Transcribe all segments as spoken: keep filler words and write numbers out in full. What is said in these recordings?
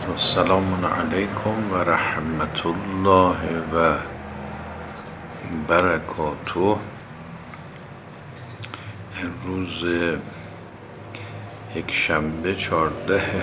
السلام علیکم و رحمت الله و برکاته. روز یک شنبه چهارده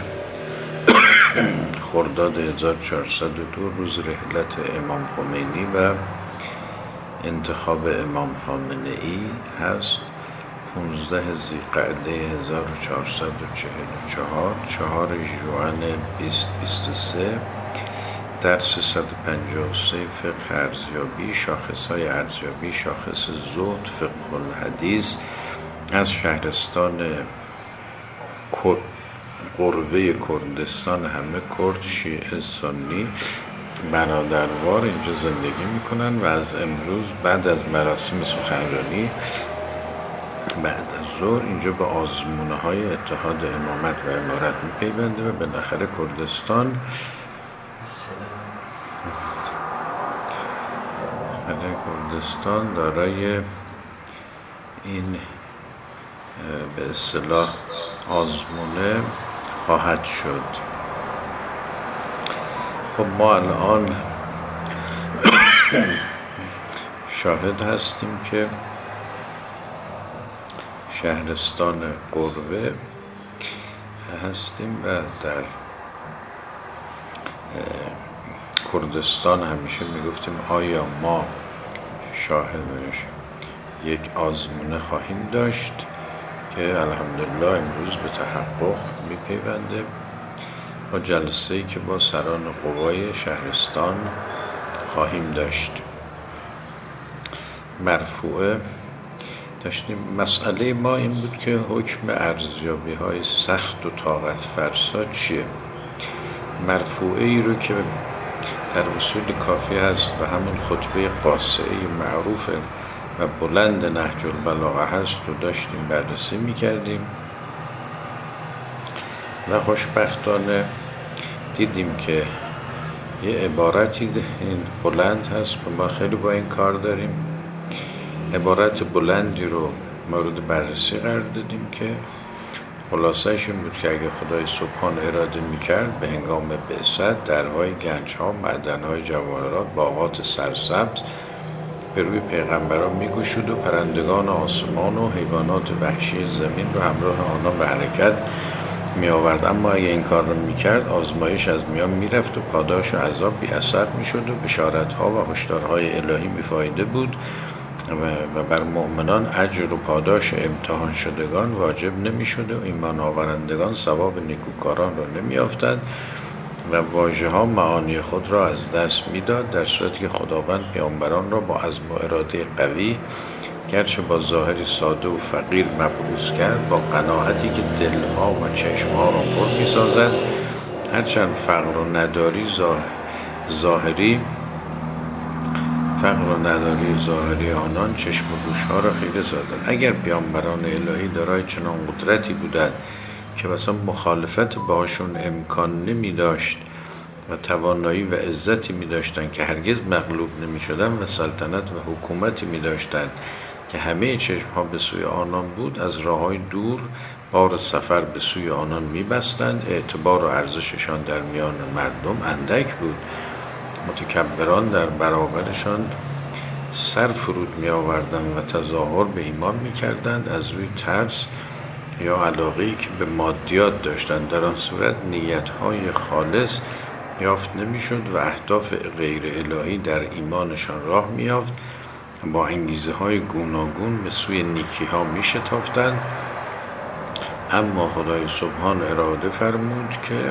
خرداد هزار و چهارصد و دو، روز رحلت امام خمینی و انتخاب امام خامنه ای هست. پونزده ذیقعده هزار و چهارصد و چهل و چهار، چهار ژوئن بیست بیست و سه. درس صد و پنجاه و سه فقه ارزیابی، شاخص های ارزیابی، شاخص زهد، فقه الحدیث از شهرستان قروه کردستان. همه کرد، شیعه، سنی برادروار اینجا زندگی میکنن و از امروز بعد از مراسم سخنرانی بعد از ظهر اینجا به آزمونه های اتحاد امامت و امارت میپیونده و بالاخره کردستان کردستان دارای این به اصطلاح آزمونه خواهد شد. خب ما الان شاهد هستیم که شهرستان قروه هستیم و در کردستان همیشه میگفتیم آیا ما شاهدش یک آزمونه خواهیم داشت که الحمدلله امروز به تحقق میپیونده. با جلسه‌ای که با سران قوای شهرستان خواهیم داشت. مرفوعه داشتیم. مسئله ما این بود که حکم ارزیابی های سخت و طاقت فرسا چیه؟ مرفوعه ای رو که در اصول کافی هست و همون خطبه قاصعه معروف و بلند نهج البلاغه هست رو داشتیم بررسی میکردیم و خوشبختانه دیدیم که یه عبارتی این بلند هست و ما خیلی با این کار داریم. عبارت بلندی رو مورد بررسی قرار دادیم که خلاصه‌اش این بود که اگه خدای سبحان اراده میکرد به هنگام بعثت درهای گنجها، معدنهای جواهرات، باغات سرسبز به روی پیغمبران میگشود و پرندگان آسمان و حیوانات وحشی زمین رو همراه آنها به حرکت می آورد. اما اگه این کار رو میکرد آزمایش از میان میرفت و پاداش و عذاب بی اثر میشد و بشارتها و هشدارهای الهی بیفایده بود و بر مؤمنان اجر و پاداش امتحان شدگان واجب نمی شده و ایمان آورندگان ثواب نیکوکاران را نمی یافتند و واژه ها معانی خود را از دست می داد، در صورتی که خداوند پیامبران را با عزم و اراده قوی گرچه با ظاهری ساده و فقیر مبعوث کرد، با قناعتی که دلها و چشمها را پر می سازد، هرچند فقر و نداری ظاهری فقر و نداری ظاهری آنان چشم و گوشها را خیره سازد. اگر پیامبران الهی دارای چنان قدرتی بودند که مثلا مخالفت باشون امکان نمی داشت و توانایی و عزتی می داشتند که هرگز مغلوب نمی شدند و سلطنت و حکومتی می داشتند که همه چشم ها به سوی آنان بود، از راه های دور بار سفر به سوی آنان می بستند. اعتبار و ارزششان در میان مردم اندک بود. متکبران در برابرشان سر فرود می آوردند و تظاهر به ایمان می کردند از روی ترس یا علاقه‌ای که به مادیات داشتند. در آن صورت نیت‌های خالص یافت نمی شد و اهداف غیر الهی در ایمانشان راه می یافت. با انگیزه های گوناگون به سوی نیکی ها می شتافتند. اما خدای سبحان اراده فرمود که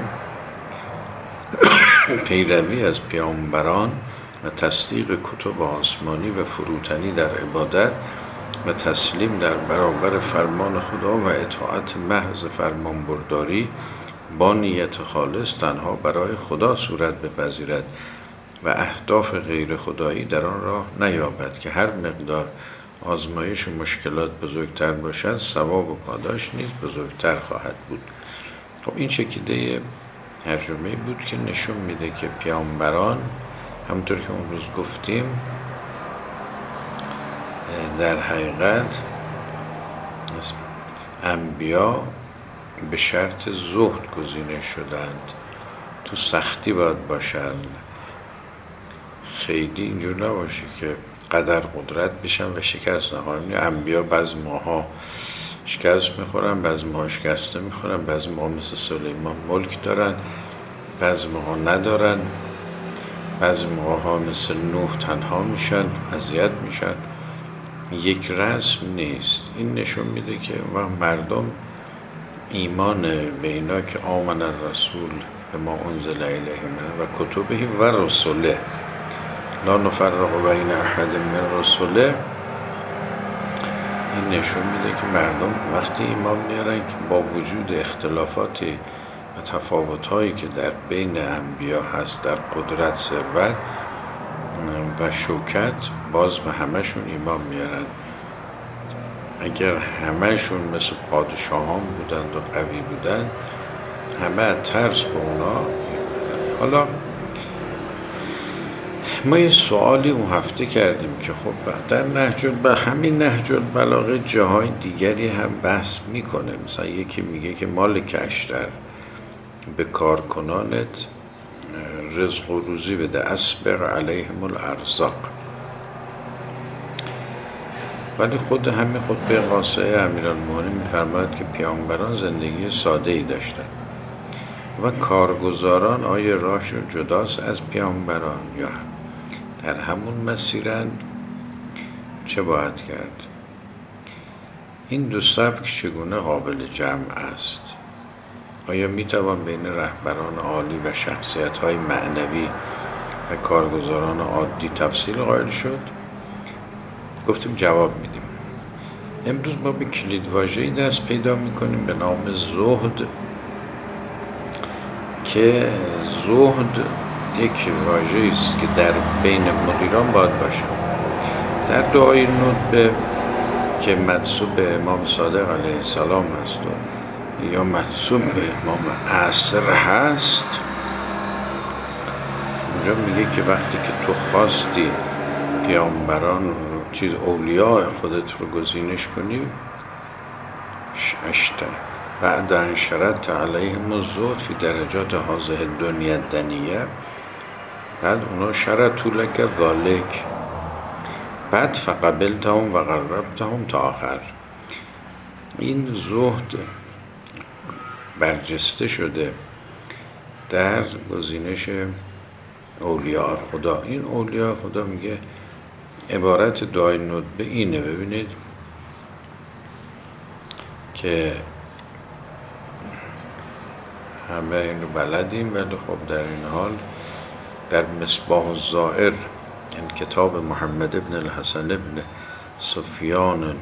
پیروی از پیامبران و تصدیق کتب آسمانی و فروتنی در عبادت و تسلیم در برابر فرمان خدا و اطاعت محض فرمان برداری با نیت خالص تنها برای خدا صورت بپذیرد و اهداف غیر خدایی در آن راه نیابد که هر مقدار آزمایش و مشکلات بزرگتر باشد ثواب و پاداش نیز بزرگتر خواهد بود. خب این شکلیه ترجمه بود که نشون میده که پیامبران همونطور که اون روز گفتیم در حقیقت انبیا به شرط زهد گزینه شدند تو سختی باید باشن، خیلی اینجور نباشه که قدر قدرت بشن و شکست نخورن. انبیا بعضی ماها شکست میخورن، بعضی ماها شکسته میخورن، بعضی ماها مثل سلیمان ملک دارن، بعضی ماها ندارن، بعضی ماها مثل نوح تنها میشن، اذیت میشن. یک رسم نیست. این نشون میده که مردم ایمان به اینا که آمن الرسول به ما انزل الیه و کتبه و رسوله لا نفرق بین احد من رسوله، این نشون میده که مردم وقتی ایمان میارن که با وجود اختلافاتی و تفاوت‌هایی که در بین انبیا هست در قدرت، ثروت و شوکت، باز به همشون ایمان میارن. اگر همشون مثل پادشاهان بودند و قوی بودند، همه از ترس به اونا. حالا ما یه سوالی اون هفته کردیم که خب در نهج البلاغه، همین نهج البلاغه جاهای دیگری هم بحث میکنه. مثلا یکی میگه که مالک اشتر به کارکنانت رزق و روزی بده، اسبق علیهم الارزاق. ولی خود همین خود به قاصه امیرالمومنین میفرماید که پیامبران زندگی ساده ای داشتن و کارگزاران آیا راهشون جداست از پیامبران یا در همون مسیرن، چه باید کرد؟ این دو سبک چگونه قابل جمع است؟ آیا میتوان بین رهبران عالی و شخصیت‌های معنوی و کارگزاران عادی تفصیل قائل شد؟ گفتیم جواب میدیم. امروز ما به کلیدواژه‌ای دست پیدا میکنیم به نام زهد، که زهد یک واژه‌ای است که در بین مدیران باید باشه. در دعای ندبه که منسوب به امام صادق علیه السلام است و یا منسوب به امام عصر هست، اونجا میگه که وقتی که تو خواستی پیامبران چیز اولیاء خودت رو گزینش کنی، اشتر بعد ان شرط علیهم الزهد فی درجات هذه الدنیا الدنیه، بعد اونا شرطوا لک ذالک، بعد فقبلتهم و قربتهم تا آخر. این زهد برجسته شده در گزینش اولیاء خدا. این اولیاء خدا میگه عبارت دعای ندبه اینه. ببینید که همه اینو بلدیم، ولی خب در این حال در مصباح الزائر، این کتاب محمد ابن الحسن ابن سفیان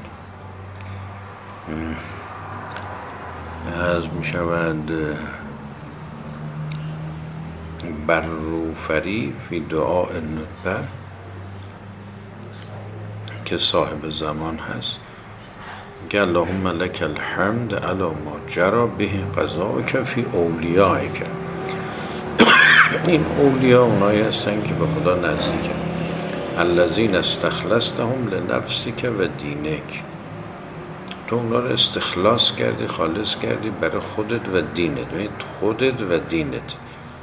از می شود بروفری فی دعاء الندبه که صاحب زمان هست، که اللهم لک الحمد علی ما جرى به قضاءک فی اولیائک. این اولیاء اونایی هستن که به خدا نزدیکن. الذین استخلصتهم لنفسک و دینک، تو اونا رو استخلاص کردی، خالص کردی برای خودت و دینت. خودت و دینت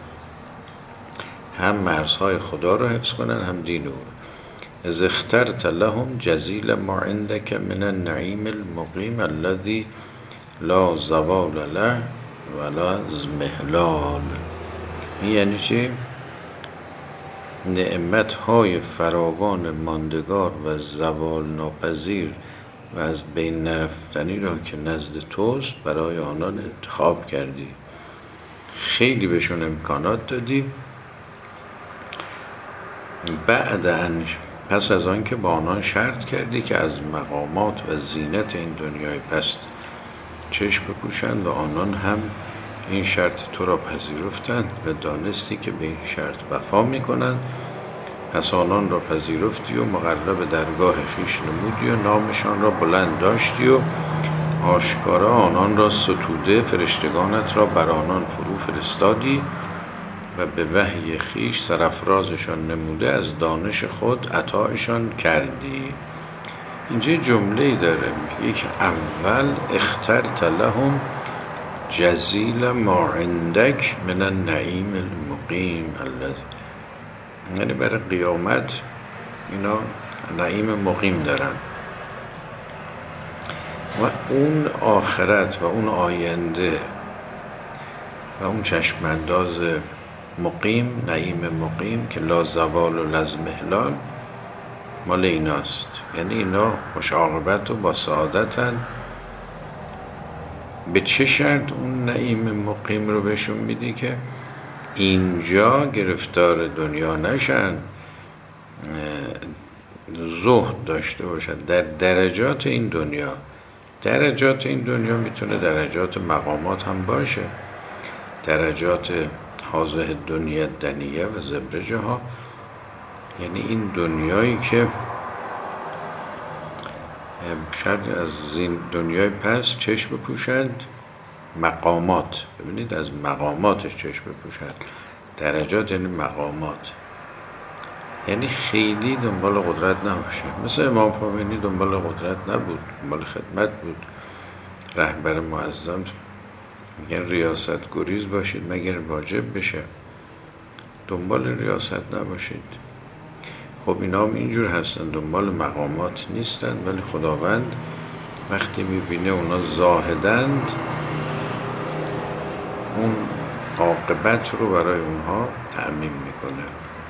هم مرزهای خدا رو حفظ کنن، هم دین او. از اخترت لهم جزیل ما عندك من النعیم المقیم الذي لا زوال له ولا زمهلال. یعنی چی؟ نعمت های فراوان ماندگار و زوال ناپذیر و از بین نرفتنی را که نزد توست برای آنان انتخاب کردی، خیلی بهشون امکانات دادی. بعد ان پس از آن که با آنان شرط کردی که از مقامات و زینت این دنیای پست چشم بپوشند و آنان هم این شرط تو را پذیرفتند و دانستی که به این شرط وفا میکنند، پس آنان را پذیرفتی و مقرب درگاه خویش نمودی و نامشان را بلند داشتی و آشکارا آنان را ستوده فرشتگانت را بر آنان فرو فرستادی و به وحی خویش سرافرازشان نموده از دانش خود عطایشان کردی. اینجا جمله‌ای داره، یک اول اخترت لهم جزیل ما عندک من النعیم المقیم الذی، یعنی برای قیامت اینا نعیم مقیم دارن و اون آخرت و اون آینده و اون چشمانداز مقیم، نعیم مقیم که لا زوال و لازم احلال مال ایناست. یعنی اینا خوش عاقبت و با سعادتن. به چه شرط اون نعیم مقیم رو بهشون میدی؟ که اینجا گرفتار دنیا نشن، زهد داشته باشن در درجات این دنیا. درجات این دنیا میتونه درجات مقامات هم باشه، درجات حاضر دنیا دنیه و زبرجه ها، یعنی این دنیایی که شاید از این دنیای پس چشم بپوشند مقامات. ببینید از مقاماتش چشم بپوشند. درجات یعنی مقامات، یعنی خیلی دنبال قدرت نباشه. مثل امام خمینی دنبال قدرت نبود، دنبال خدمت بود. رهبر معظم میگن ریاست گریز باشید مگر واجب بشه، دنبال ریاست نباشید. خب اینا هم اینجور هستن، دنبال مقامات نیستن، ولی خداوند وقتی میبینه اونا زاهدند اون عاقبت رو برای اونها تعمیم میکنه.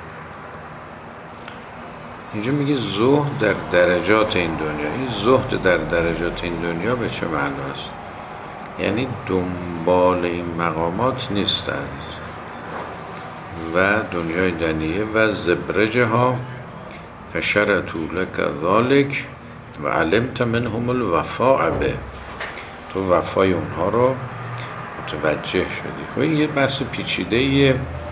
اینجا میگه زهد در درجات این دنیا. این زهد در درجات این دنیا به چه معناست؟ یعنی دنبال این مقامات نیستند و دنیای دنیه و زبرجه ها فشرطوا لک ذلک و علمت منهم الوفاء به، تو وفای اونها رو متوجه شدی. خب این یه بحث پیچیده‌ایه،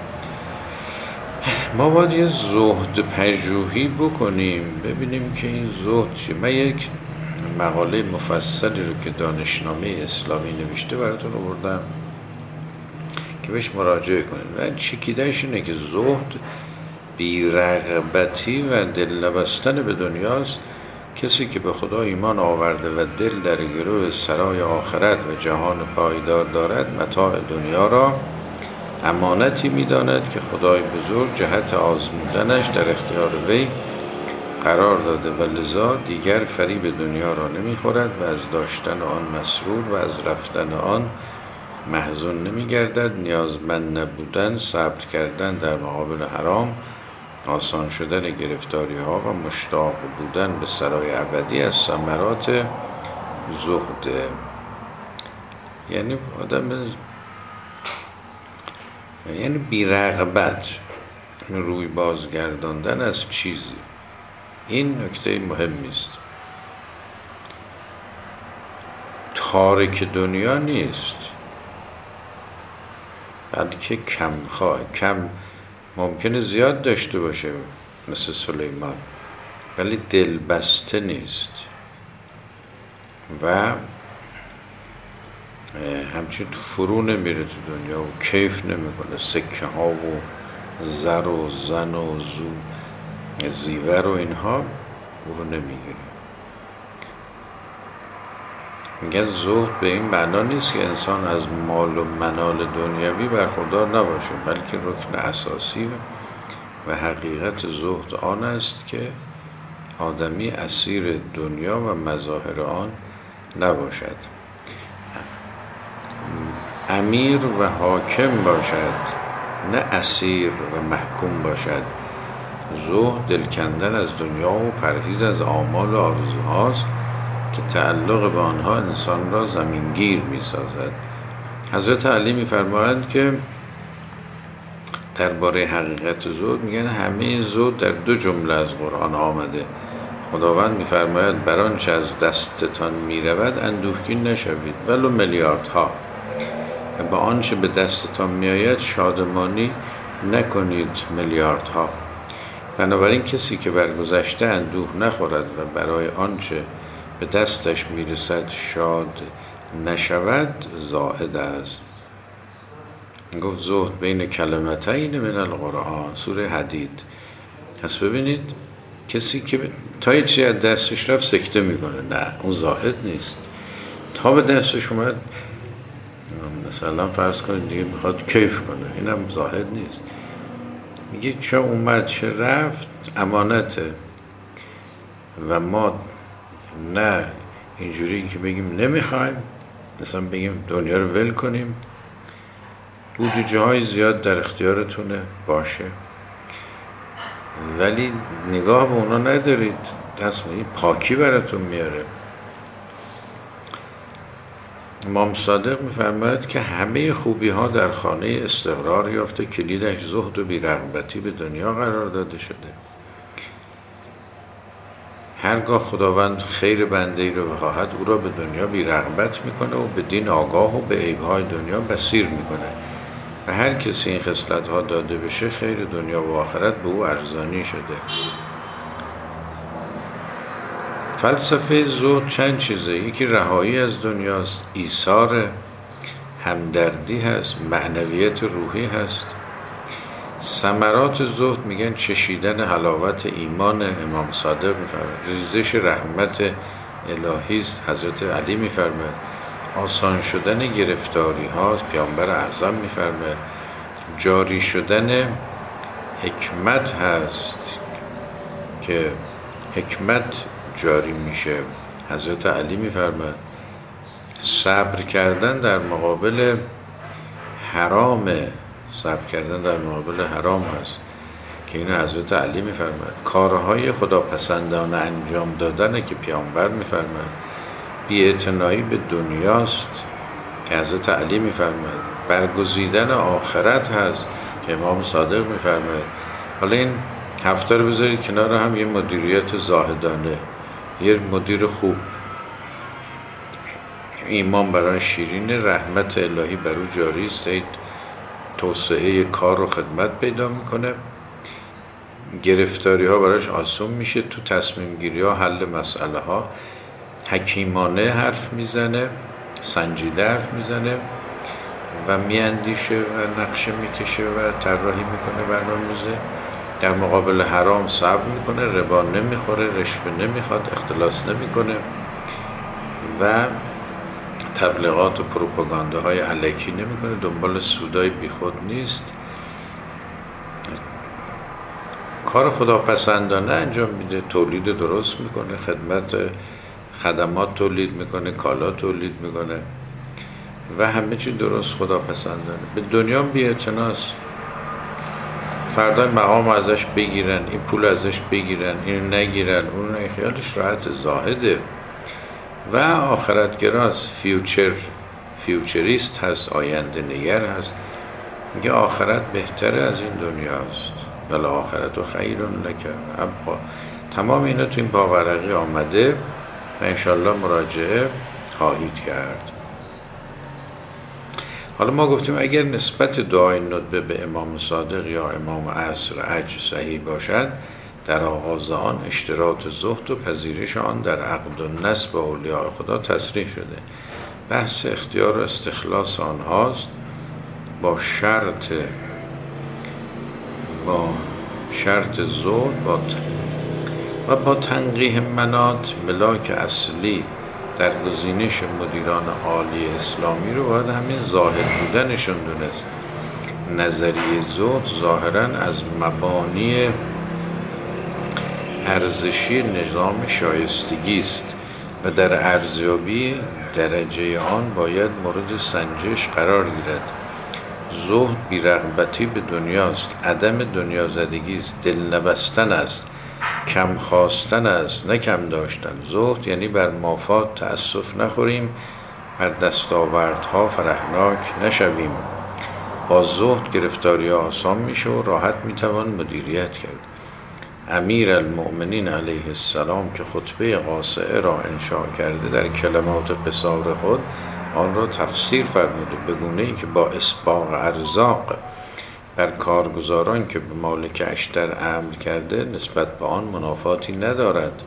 ما باید یه زهد پژوهی بکنیم ببینیم که این زهد چیه. من یک مقاله مفصلی رو که دانشنامه اسلامی نوشته براتون آوردم که بهش مراجعه کنید و چکیدهش اینه که زهد بی‌رغبتی و دل نبستن به دنیاست. کسی که به خدا ایمان آورده و دل در گرو سرای آخرت و جهان پایدار دارد متاع دنیا را امانتی می‌داند که خدای بزرگ جهت آزمودنش در اختیار وی قرار داده و لذا دیگر فریب دنیا را نمی‌خورد و از داشتن آن مسرور و از رفتن آن محزون نمی‌گردد. نیازمند نبودن، صبر کردن در مقابل حرام، آسان شدن گرفتاری ها و مشتاق بودن به سرای ابدی از ثمرات زهده. یعنی آدم یعنی بی‌رغبت، روی بازگرداندن از چیزی. این نکته مهمی است. تارک دنیا نیست، بلکه کم خواه کم ممکنه زیاد داشته باشه مثل سلیمان، ولی دل بسته نیست و همچنین فرو نمیره تو دنیا و کیف نمیکنه. سکه ها و زر و زن و زو زیور و اینها او رو نمیگیره. میگن زهد به این معنا نیست که انسان از مال و منال دنیوی برخوردار نباشه، بلکه رکن اساسی و حقیقت زهد آن است که آدمی اسیر دنیا و مظاهر آن نباشد، امیر و حاکم باشد، نه اسیر و محکوم باشد. زهد دل کندن از دنیا و پرهیز از آمال و آرزوهاست که تعلق به آنها انسان را زمینگیر می سازد. حضرت علی می فرمایند که درباره حقیقت زهد میگن همه زهد در دو جمله از قرآن آمده. خداوند می فرماید بر آنچه از دستتان می رود اندوهگین نشوید ولو میلیاردها، و با آنچه به دستتان می آید شادمانی نکنید میلیاردها. بنابراین کسی که بر گذشته اندوه نخورد و برای آنچه به دستش میرسد شاد نشود زاهد است. گفت زهد بین کلمتین من القرآن، سوره حدید. پس ببینید کسی که تا یه چیزی از دستش رفت سکته میکنه، نه اون زاهد نیست. تا به دستش اومد مثلا فرض کنید دیگه میخواد کیف کنه، اینم زاهد نیست. میگه چه اومد چه رفت امانته و ما نه اینجوری که بگیم نمیخوایم، مثلا بگیم دنیا رو ول کنیم، بودجه های زیاد در اختیارتونه باشه ولی نگاه به اونا ندارید، دست این پاکی براتون میاره. امام صادق میفرماید که همه خوبی ها در خانه استقرار یافته، کلیدش زهد و بی‌رغبتی به دنیا قرار داده شده. هرگاه خداوند خیر بنده ای رو بخواهد او را به دنیا بی‌رغبت میکنه و به دین آگاه و به عیب‌های دنیا بصیر میکنه و هر کسی این خصلت ها داده بشه خیر دنیا و آخرت به او ارزانی شده. فلسفه زهد چند چیزه، یکی رهایی از دنیاست، ایثار، همدردی هست، معنویت روحی هست. ثمرات زهد میگن چشیدن حلاوت ایمان. امام صادق میفرماید ریزش رحمت الهی است. حضرت علی میفرماید آسان شدن گرفتاری هاست. پیامبر اعظم میفرماید جاری شدن حکمت هست که حکمت جاری میشه. حضرت علی میفرماید صبر کردن در مقابل حرام، صبر کردن در مقابل حرام هست که این حضرت علی میفرماید. کارهای خداپسندانه انجام دادن که پیامبر میفرماید بی‌اعتنایی به دنیاست که حضرت علی میفرماید. برگزیدن آخرت هست که امام صادق میفرماید. حالا این هفته رو بذارید کنار هم، یه مدیریت زاهدانه، یه مدیر خوب، ایمان برای شیرین، رحمت الهی بر او جاری است، توسعه کار و خدمت پیدا میکنه، گرفتاری ها براش آسون میشه، تو تصمیم گیری ها، حل مسئله ها حکیمانه حرف میزنه، سنجیده حرف میزنه و میاندیشه و نقشه میکشه و طراحی میکنه، برنامه‌ریزه. در مقابل حرام صبر میکنه، ربا نمیخوره، رشوه نمیخواد، اختلاس نمیکنه و تبلیغات و پروپاگانداهای الکی نمیکنه، دنبال سودای بیخود نیست، کار خداپسندانه انجام میده، تولید درست میکنه، خدمت خدمات تولید میکنه، کالا تولید میکنه و همه چی درست خداپسندانه. به دنیا بی‌اعتناست، فردا مقام ازش بگیرن، این پول ازش بگیرن، این نگیرن، اون نه، خیالش راحت، زاهده و آخرتگراست، فیوچر فیوچریست هست، آینده نگر هست، میگه آخرت بهتره از این دنیاست، ولی آخرت و خیرون لک ابقا. تمام اینا تو این پاورقی آمده و انشالله مراجعه خواهید کرد. حالا ما گفتیم اگر نسبت دعای ندبه به امام صادق یا امام عصر عج صحیح باشد، در آغاز آن اشتراط زهد و پذیرش آن در عقد و نسب اولیاء خدا تصریح شده. بحث اختیار و استخلاص آنهاست با شرط با شرط زهد با و با تنقیح منات ملاک اصلی در گزینش مدیران عالی اسلامی رو باید همین زاهد بودنشون دونست. نظریه زهد ظاهراً از مبانی ارزشی نظام شایستگی است و در ارزیابی درجه آن باید مورد سنجش قرار گیرد. زهد بی‌رغبتی به دنیاست، عدم دنیا زدگی است، دل نبستن است، کم خواستن است نه کم داشتن. زهد یعنی بر مافات تأسف نخوریم، بر دستاوردها فرحناک نشویم. با زهد گرفتاری آسان میشه و راحت میتوان مدیریت کرد. امیر المؤمنین علیه السلام که خطبه قاصعه را انشاء کرده در کلمات قصار خود آن را تفسیر فرموده به گونه‌ای که با اسباغ ارزاق بر کارگزاران که به مالک اشتر امر کرده نسبت به آن منافاتی ندارد.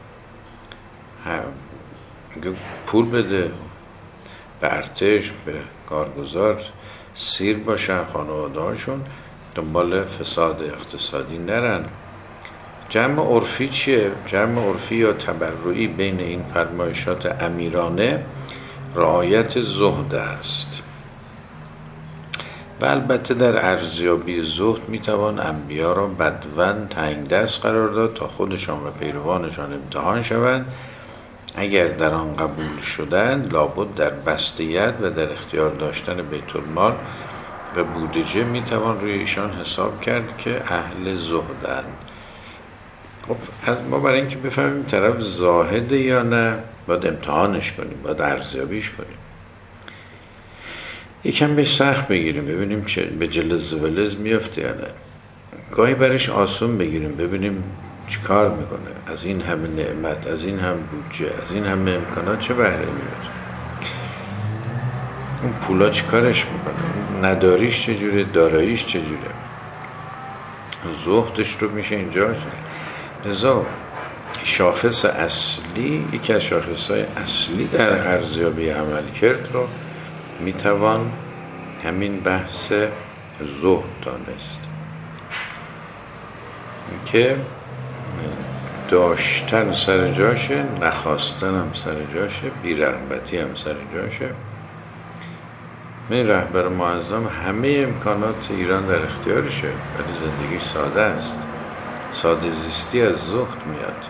پول بده به ارتش، به کارگزار، سیر باشن، خانواده هاشون دنبال فساد اقتصادی نرن. جمع عرفی چیه؟ جمع عرفی یا تبرعی بین این فرمایشات امیرانه رعایت زهد است. و البته در ارزیابی زهد میتوان انبیا را بدون تنگ دست قرار داد تا خودشان و پیروانشان امتحان شوند. اگر در آن قبول شدند لابد در بستیت و در اختیار داشتن بیت المال و بودجه میتوان روی ایشان حساب کرد که اهل زهدند. خب از ما برای اینکه بفهمیم طرف زاهده یا نه باید امتحانش کنیم، باید ارزیابیش کنیم، یکم بهش سخت بگیریم ببینیم چه به جلز ولز میفته یا نه، گاهی برش آسون بگیریم ببینیم چی کار میکنه، از این همه نعمت، از این هم بودجه، از این همه امکانات چه بهره میبره، اون پولا چی کارش میکنه، نداریش چجوره، داراییش چجوره، زهدش رو میشه اینجا. لذا شاخص اصلی، یکی از شاخصهای اصلی در ارزیابی عملکرد رو میتوان همین بحث زهد دانست که داشتن سر جاشه، نخواستن هم سر جاشه، بی‌رغبتی هم سر جاشه. من رهبر معظم همه امکانات ایران در اختیارشه ولی زندگی ساده است، ساده زیستی از زهد میاد،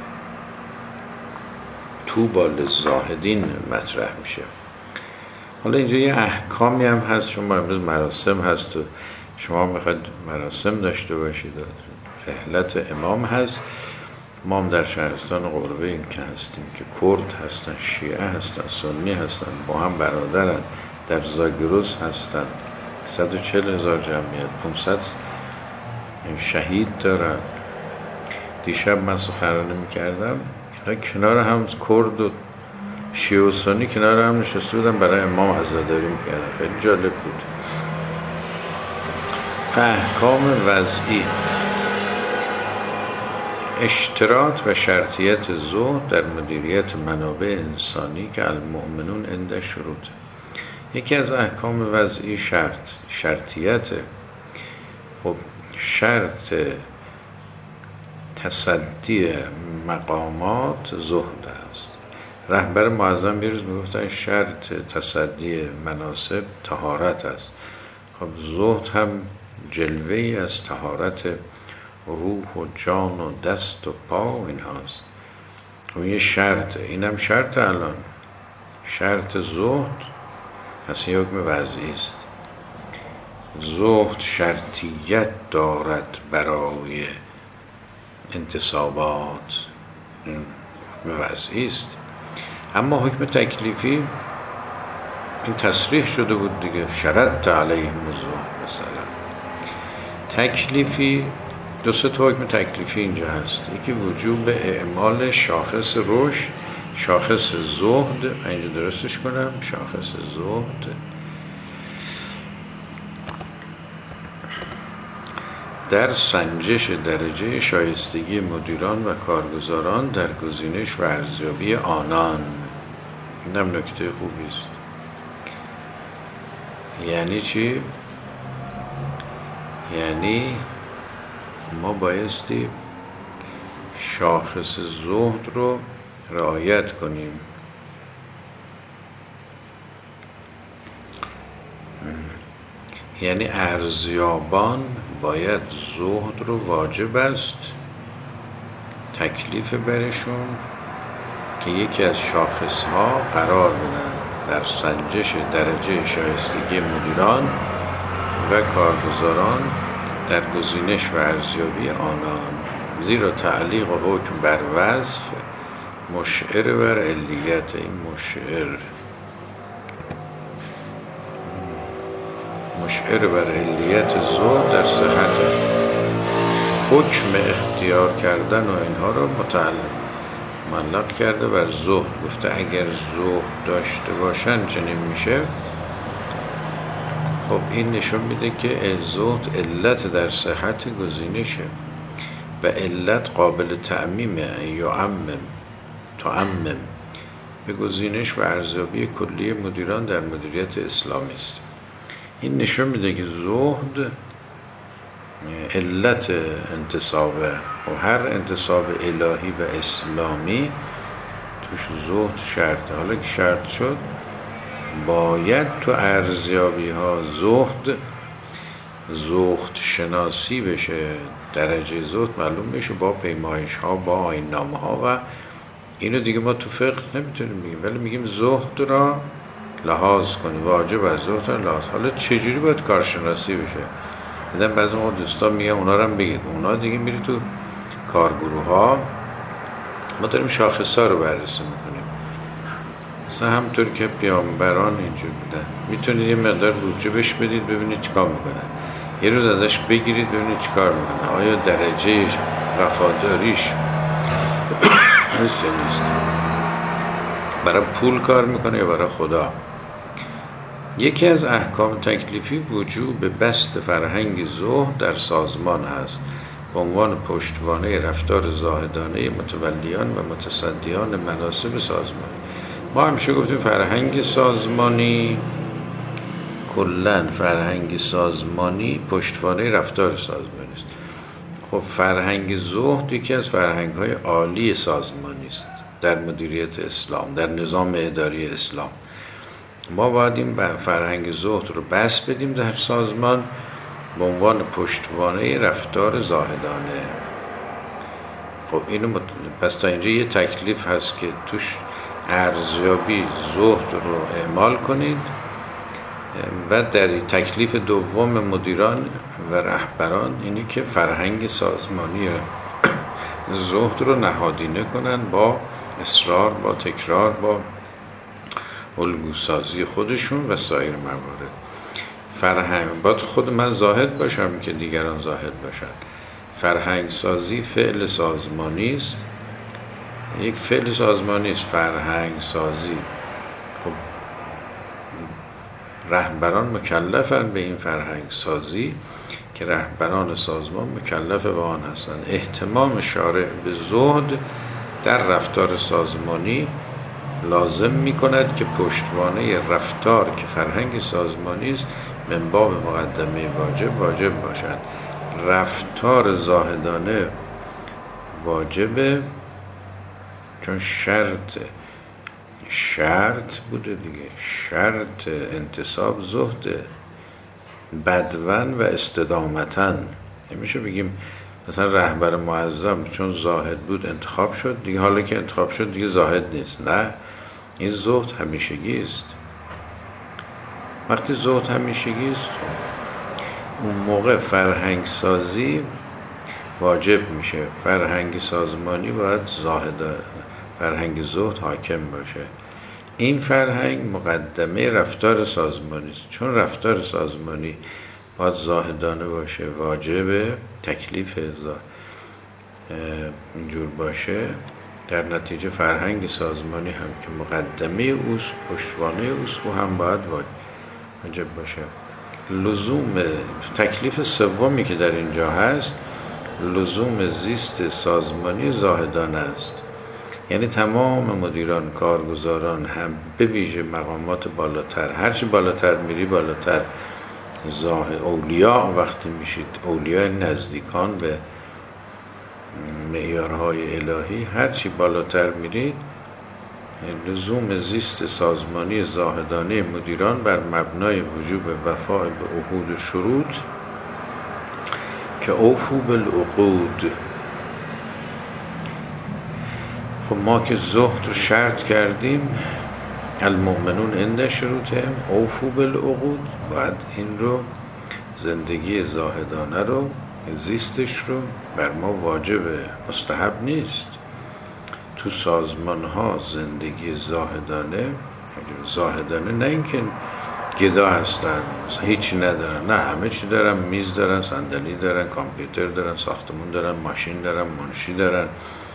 طوبی للزاهدین مطرح میشه. حالا اینجا یه احکامی هم هست، شما امروز مراسم هست و شما میخواید مراسم داشته باشید، رحلت امام هست، ما هم در شهرستان قربه این که هستیم که کرد هستن، شیعه هستن، سنی هستن، با هم برادرن، در زاگرس هستن، صد و چهل هزار جمعیت، پانصد شهید دارن. دیشب من سخنرانی میکردم، اینا کنار هم کرد و شیعه و سنی کنار هم نشسته بودن برای امام عزاداری میکردن، خیلی جالب بود. احکام وضعی، اشتراط و شرطیت زهد در مدیریت منابع انسانی که المؤمنون عند شروط. یکی از احکام وضعی شرط شرطیت. خب شرط تصدی مقامات زهد است. رهبر معظم بیروز میگفتن شرط تصدی مناسب طهارت است. خب زهد هم جلوه ای از طهارت روح و جان و دست و پا و این هاست. خب یه شرط، اینم شرط، الان شرط زهد پس یه حکم وضعی است. زهد شرطیت دارد برای انتصابات، حکم وضعی است. اما حکم تکلیفی این تصریح شده بود دیگه، شرط علیهم الزهد مثلا. تکلیفی دو سه تا حکم تکلیفی اینجا هست، یکی وجوب اعمال شاخص رشد، شاخص زهد، اینجا درستش کنم، شاخص زهد در سنجش درجه شایستگی مدیران و کارگزاران در گزینش و ارزیابی آنان. اینم نکته خوبی است. یعنی چی؟ یعنی ما بایستی شاخص زهد رو رعایت کنیم. یعنی ارزیابان باید زهد رو واجب است تکلیف برشون که یکی از شاخص ها قرار بدن در سنجش درجه شایستگی مدیران و کارگزاران در گزینش و ارزیابی آنان، زیرا تعلیق و حکم بر وصف مشعر بر علیت. این مشعر مشعر بر علیت زهد در صحت حکم اختیار کردن و اینها رو متعلق معلق کرده بر زهد. گفته اگر زهد داشته باشن چنین میشه. خب این نشون میده که زهد علت در صحت گزینشه و علت قابل تعمیمه، یعمم تعمم به گزینش و ارزیابی کلی مدیران در مدیریت اسلامی است. این نشون میده که زهد علت انتصابه و هر انتصاب الهی و اسلامی توش زهد شرطه. حالا که شرط شد باید تو ارزیابی ها زهد زهد شناسی بشه، درجه زهد معلوم بشه با پیمایش ها، با آیین نامه ها، و اینو دیگه ما تو فقه نمیتونیم بگیم، ولی میگیم زهد را لحاظ کنی، واجب از زهد را لحاظ. حالا چجوری باید کارشناسی بشه؟ دیدم بعضی ما دوستا میگن اونا رو هم بگید. اونا دیگه میری تو کارگروه ها، ما داریم شاخص ها رو بررسی میکنیم، مثلا همطور که پیامبران اینجور بودن، میتونید یه مقدار بودجه بهش بدید ببینید چیکار میکنن، یه روز ازش بگیرید ببینید چیکار میکنه، آیا درجه وفاداریش هست یا نیست، برای پول کار میکنه یا برای خدا. یکی از احکام تکلیفی وجوب بست فرهنگ زهد در سازمان هست به عنوان پشتوانه رفتار زاهدانه متولیان و متصدیان مناسب سازمانی. ما همیشه گفتیم فرهنگ سازمانی، کلن فرهنگ سازمانی پشتوانه رفتار سازمانی است. خب فرهنگ زهد یکی از فرهنگ های عالی سازمانی است در مدیریت اسلام، در نظام اداری اسلام. ما باید این فرهنگ زهد رو بس بدیم در سازمان به عنوان پشتوانه رفتار زاهدانه. خب اینو مت... پس تا اینجا یه تکلیف هست که توش ارزیابی زهد رو اعمال کنید، و در تکلیف دوم مدیران و رهبران اینی که فرهنگ سازمانی زهد رو نهادینه کنن با اصرار، با تکرار، با الگوسازی خودشون و سایر موارد. فرهنگ باید خود من زاهد باشم که دیگران زاهد باشن. فرهنگ سازی فعل سازمانی است، یک فعل سازمانی است فرهنگ سازی. خب رهبران مکلفن به این فرهنگ سازی که رهبران سازمان مکلف به آن هستند. اهتمام شارع به زهد در رفتار سازمانی لازم می کند که پشتوانه رفتار که فرهنگ سازمانی است من باب مقدمه واجب واجب باشد. رفتار زاهدانه واجبه چون شرط شرط بوده دیگه، شرط انتصاب زهده، بدون و استدامتن. نمیشه بگیم مثلا رهبر معظم چون زاهد بود انتخاب شد دیگه، حالا که انتخاب شد دیگه زاهد نیست. نه، این زهد همیشگی است. وقتی زهد همیشگی است اون موقع فرهنگ سازی واجب میشه. فرهنگ سازمانی باید زاهد، فرهنگ زهد حاکم باشه. این فرهنگ مقدمه رفتار سازمانی است. چون رفتار سازمانی باید زاهدانه باشه، واجب تکلیف زا اینجور باشه، در نتیجه فرهنگ سازمانی هم که مقدمه اوست، پشتوانه اوست، او هم باید واجب باشه. لزوم تکلیف سومی که در اینجا هست لزوم زیست سازمانی زاهدانه است. یعنی تمام مدیران، کارگزاران هم به ویژه مقامات بالاتر، هرچی بالاتر میری بالاتر، زاهد اولیاء وقتی میشید، اولیاء نزدیکان به معیارهای الهی، هرچی بالاتر میرید لزوم زیست سازمانی زاهدانه مدیران بر مبنای وجوب وفاء به عهود و شروط که اوفو بالعقود. خب ما که زهد رو شرط کردیم، المؤمنون عند شروطهم اوفو بالعقود، باید این رو زندگی زاهدانه رو، زیستش رو بر ما واجبه، مستحب نیست. تو سازمان ها زندگی زاهدانه، زاهدانه نه اینکه گدا هستن هیچی ندارن، نه همه چی دارن، میز دارن، صندلی دارن، کامپیوتر دارن، ساختمون دارن، ماشین دارن، منشی دارن،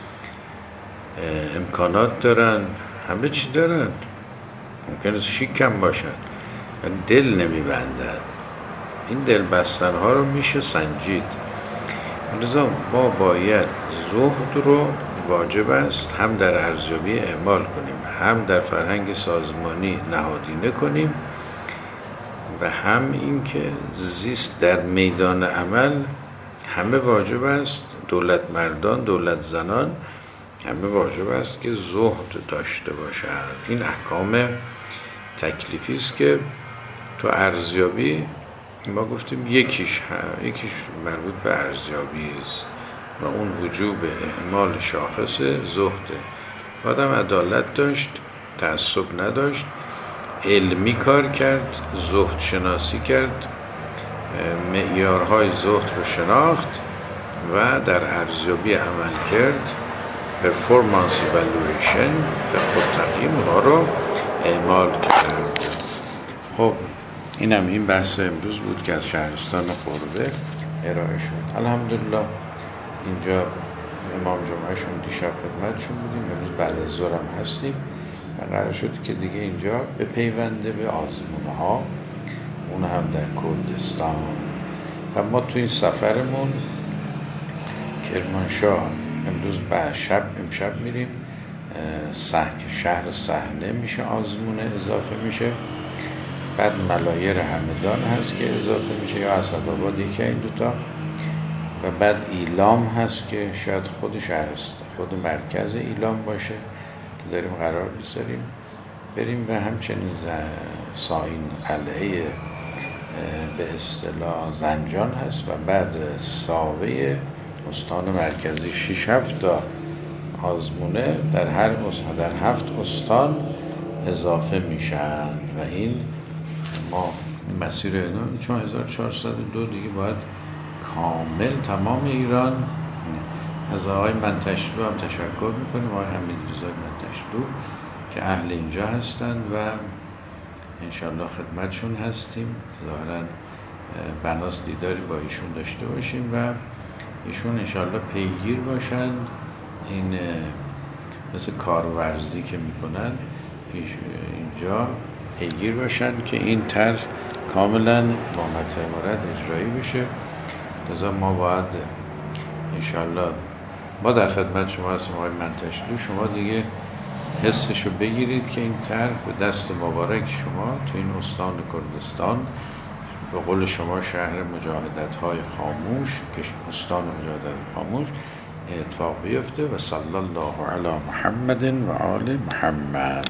امکانات دارن، همه چی دارن، ممکنه شیک هم باشن، دل نمیبندن. این دل بستن ها رو میشه سنجید. لذا ما باید زهد رو واجب است هم در ارزیابی اعمال کنیم، هم در فرهنگ سازمانی نهادینه کنیم، و هم این که زیست در میدان عمل همه واجب است. دولت مردان، دولت زنان همه واجب است که زهد داشته باشند. این احکام تکلیفی است که تو ارزیابی ما گفتیم یکیش یکیش مربوط به ارزیابی است و اون وجوب اعمال شاخص زهده. آدم عدالت داشت، تعصب نداشت، علمی کار کرد، زهد شناسی کرد، معیارهای زهد رو شناخت و در ارزیابی عمل کرد، پرفورمانس ایوالویشن به خود تقییم اونها رو اعمال کرد. خب اینم این بحث امروز بود که از شهرستان قربه ارائه شد. الحمدلله اینجا امام جمعهشون دیشب خدمتشون بودیم، امروز بعد از ظهرم هستیم و قرار شد که دیگه اینجا به پیونده به آزمونه ها، اون هم در کردستان. و ما تو این سفرمون کرمانشاه امروز بعد شب امشب میریم سحک شهر صحنه میشه، آزمونه اضافه میشه، بعد ملایر همدان هست که اضافه میشه یا اسدآباد، یکی این دوتا، و بعد ایلام هست که شاید خود شهرست خود مرکز ایلام باشه که داریم قرار بذاریم بریم، و همچنین ساین قلعه به اصطلاح زنجان هست و بعد ساوه استان مرکزی. شش هفت تا آزمونه در هر استان در هفت استان اضافه میشن و این ما مسیر ادامه چون هزار و چهارصد و دو دیگه باید کامل تمام ایران. از آقای منتشلو هم تشکر میکنیم، آقای حمیدرضا منتشلو که اهل اینجا هستن و انشالله خدمتشون هستیم. ظاهرا بناس دیداری با ایشون داشته باشیم و ایشون انشالله پیگیر باشن، این مثل کارورزی که میکنن اینجا پیگیر باشن که این طرح کاملا با مطلع مورد اجرایی بشه. لذا ما باید انشالله ما در خدمت شما هستیم آقای منتشلو، شما دیگه حسشو بگیرید که این طرح به دست مبارک شما تو این استان کردستان به قول شما شهر مجاهدت های خاموش که استان مجاهدت خاموش اتفاق بیفته. و صلی الله علی محمد و آل محمد.